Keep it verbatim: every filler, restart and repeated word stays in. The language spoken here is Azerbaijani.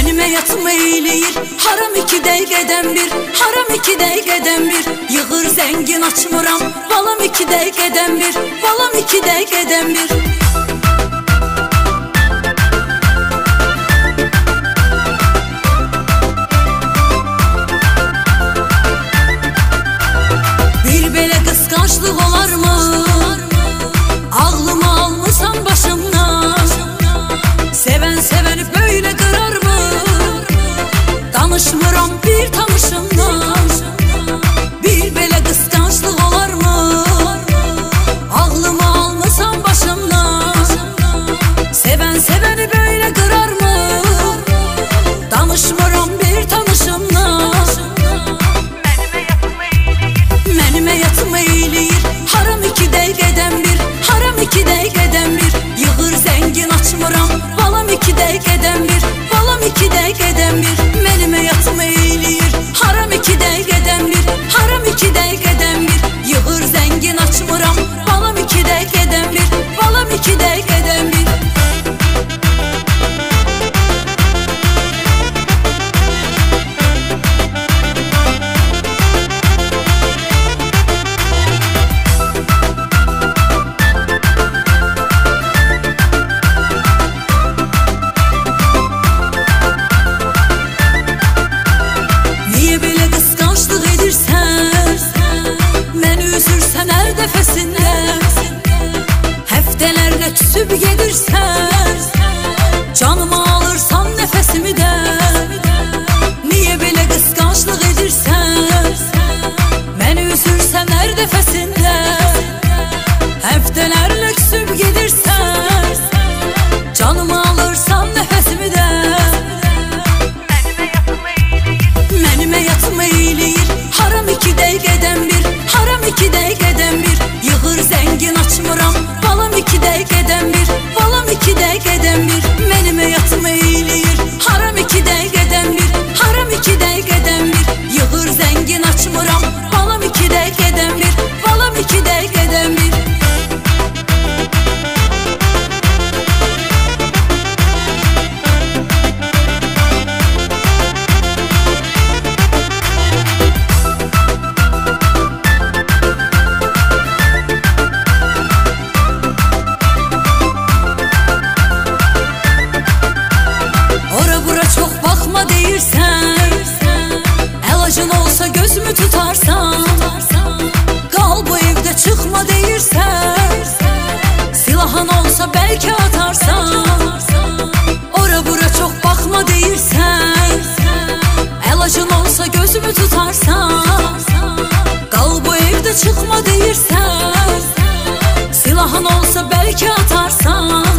Mənimə yatma eyləyir haram iki dəqiqədən bir, haram iki dəqiqədən bir. Yığır zəngin açmıram balam iki dəqiqədən bir, balam iki dəqiqədən bir. Bir belə qısqanclıq olarmı? Ağlımı almısan başımdan. Sevən sevəni böyle qırarmı? Danışmıram bir tanışımdan. Bir belə qısqanclıq olarmı? Ağlımı almısan başımdan. Sevən sevəni böyle qırarmı? Danışmıram bir tanışımdan. Mənimə yatma eyləyir haram iki dəqiqədən bir, haram iki dəqiqədən bir. Yığır zəngin açmıram balam iki dəqiqədən bir, balam iki dəqiqədən bir. Mənimə yatma eyləyir haram iki dəqiqədən bir, haram iki dəqiqədən bir. Yığır zəngin açmıram balam iki dəqiqədən bir, balam iki dəqiqədən bir. Həftələrlə küsüb gedirsən, canımı alırsan nəfəsimi də. Niyə belə qısqanclıq edirsən? Məni üzürsən hər dəfəsində. Həftələrlə küsüb gedirsən, canımı alırsan nəfəsimi də. Mənimə yatma eyləyir haram iki dəqiqədən bir, haram iki dəqiqədən bir. Yığır zəngin açmıram balam iki dəqiqədən bir, balam iki dəqiqədən bir. Mənimə yatma eyləyir haram iki dəqiqədən bir, haram iki dəqiqədən bir. Yığır zəngin açmıram balam iki dəqiqədən bir, balam iki dəqiqədən bir. Gözümü tutarsan, qal bu evdə çıxma deyirsən. Silahın olsa bəlkə atarsan, ora bura çox baxma deyirsən. Əlacın olsa gözümü tutarsan, qal bu evdə çıxma deyirsən. Silahın olsa bəlkə atarsan.